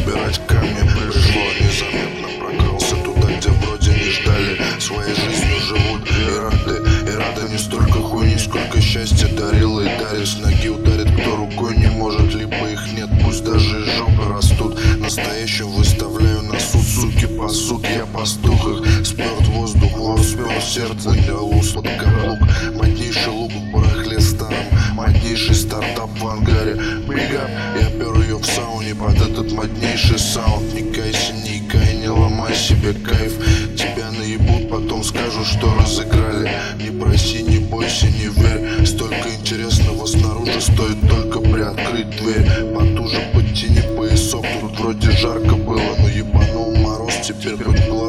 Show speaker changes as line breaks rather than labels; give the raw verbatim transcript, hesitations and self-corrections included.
собирать камни. Пришло незаметно, прокрался туда, где вроде не ждали. Своей жизнью живут и рады, и рады не столько хуйни, сколько счастья дарила и дарит. С ноги ударит, кто рукой не может, либо их нет, пусть даже из жопы растут. Настоящим выставляю на суд, суки пасут, я пастух их. Сперт воздух, вор спер сердце для уст под каблук. Моднейший лук в барахле старом, моднейший стартап в ангаре. Брига, я пер ее в сауне под этот моднейший саунд. Не кайся, не икай, не ломай себе кайф. Тебя наебут, потом скажут, что разыграли. Не проси, не бойся, не верь. Столько интересного снаружи, стоит только приоткрыть дверь. Потуже подтяни поясок, тут вроде жарко было, но ебанул мороз, теперь хоть глаз